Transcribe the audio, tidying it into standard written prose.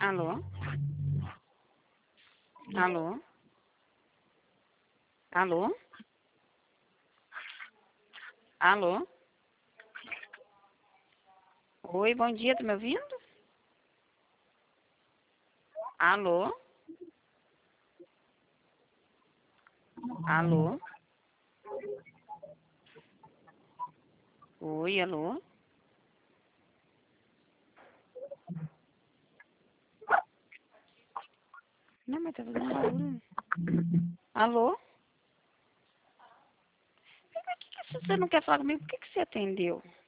Alô? Alô? Alô? Alô? Oi, bom dia, tá me ouvindo? Alô? Alô? Oi, alô? Não, mas tá fazendo barulho. Alô? Mas por que você não quer falar comigo? Por que você atendeu?